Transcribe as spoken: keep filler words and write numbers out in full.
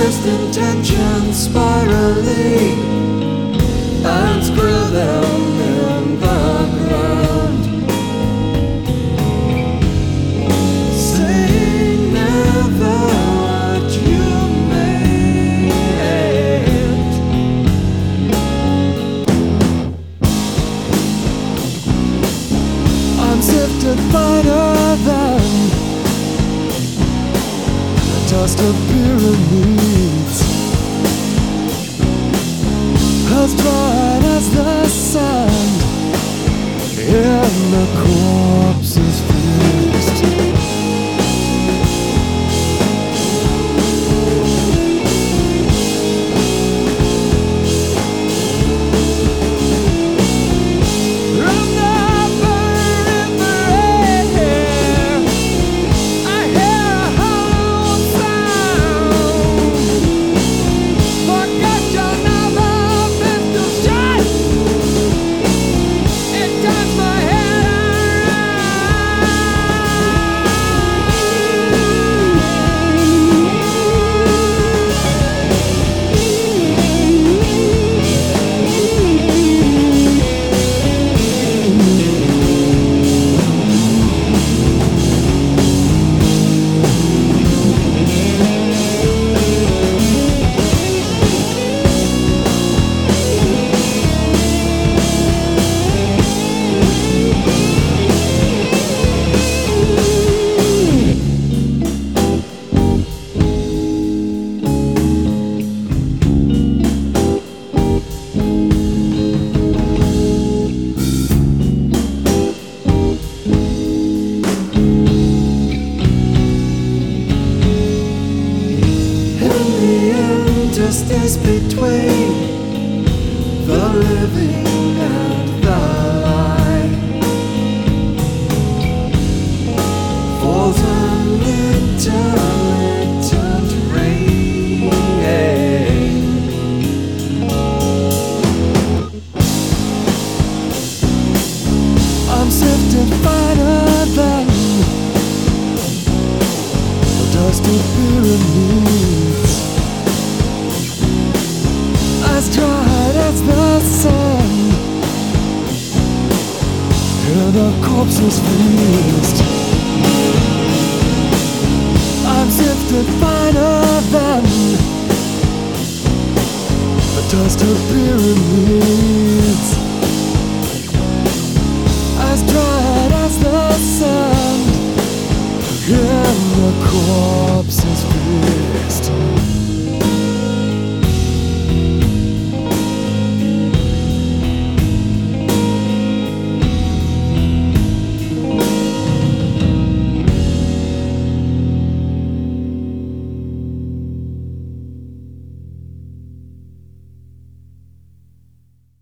best intentions spiraling and screw them in the ground. Saying never what you made. I'm sifted finer than the dust of pyramids, as dry as the sand in the corpse's fist. From the burning air, I hear a hollow sound. Forget your never pistol shot. It turns my head distance between the living and the lie falls a little rain. I'm sifted finer than the dust of pyramids, as dry as the sun in the corpse's feast. I'm sifted finer than the dust of pyramids, as dry as the sun in the corpse's feast.